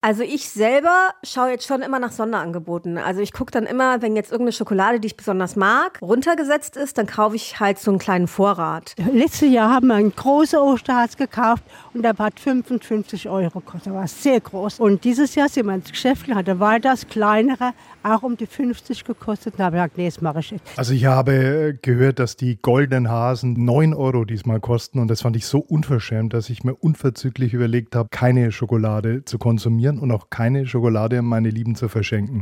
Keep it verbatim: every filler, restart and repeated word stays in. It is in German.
Also ich selber schaue jetzt schon immer nach Sonderangeboten. Also ich gucke dann immer, wenn jetzt irgendeine Schokolade, die ich besonders mag, runtergesetzt ist, dann kaufe ich halt so einen kleinen Vorrat. Letztes Jahr haben wir einen großen Osterhase gekauft und der hat fünfundfünfzig Euro gekostet. Der war sehr groß. Und dieses Jahr sind wir ins Geschäft gegangen, da war das kleinere auch um die fünfzig gekostet. Da habe ich gesagt, nee, das mache ich nicht. Also ich habe gehört, dass die goldenen Hasen neun Euro diesmal kosten und das fand ich so unverschämt, dass ich mir unverzüglich überlegt habe, keine Schokolade zu konsumieren und auch keine Schokolade an meine Lieben zu verschenken.